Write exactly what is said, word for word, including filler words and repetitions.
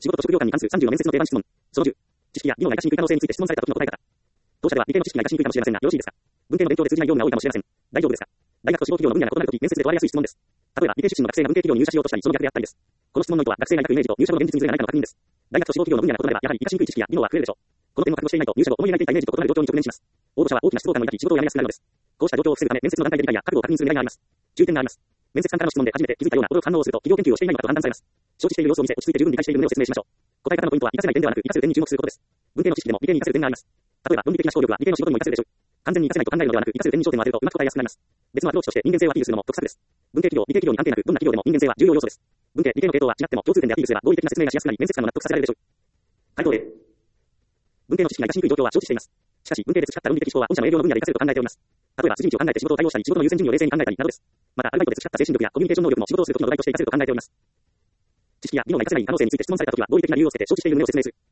仕事と職業観に関するさんじゅうの面接の定番質問。そのじゅう。知識や技能が活かしにくい可能性について質問された時の答え方。当社では理系の知識が活かしにくいかもしれませんが、よろしいですか？文系の勉強で通じない業務が多いかもしれません。大丈夫ですか？大学と志望企業の分野が異なるとき、面接で問われやすい質問です。例えば、理系出身の学生が文系企業に入社しようとしたり、その逆であったりです。この質問の意図は、学生が抱くイメージと入社後の現実にズレがないかの確認です。大学と志望企業の分野が異なれば、やはり活かしにくい知識や技能は増えるでしょう。この点を覚悟していないと、入社後思い描いていたイメージと異なる状況に直面します。応募者は大きな失望感を抱き、仕事を辞めやすくなるのです。こうした状況を防ぐため、面接の段階で理解や覚悟を確認する狙いがあります。注意点があります。面接官からの質問で初めて気づいたような驚く反応をすると、企業研究をしていないのかと判断されます。承知している様子を見せ、落ち着いて十分理解している旨を説明しましょう。答え方のポイントは、活かせない点ではなく、活かせる点に注目することです。文系の知識でも理系に活かせる点があります。例えば、論理的な思考力は理系の仕事にも活かせるでしょう。完全に活かせないと考えるのではなく、活かせる点に焦点を当てるとうまく答えやすくなります。別のアプローチとして人間性をアピールするのも得策です。文系企業、理系企業に関係なく、どんな企業でも人間性は重要要素です。文系、理系の系統は違っても共通点でアピールすれば合理的な説明がしやすくなり、面接官も納得させられるでしょう。回答 A。文系の知識が活かしにくい状況は承知しています。しかし、文系で培った論理的思考は御社の営業の分野で活かせると考えております。例えば、筋道を考えて仕事を対応したり、仕事の優先順位を冷静に考えたりなどです。また、アルバイトで培った精神力やコミュニケーション能力も仕事をするときの土台として活かせると考えております。知識や技能が活かせない可能性について質問されたときは、合理的な理由をつけて承知している旨を説明する。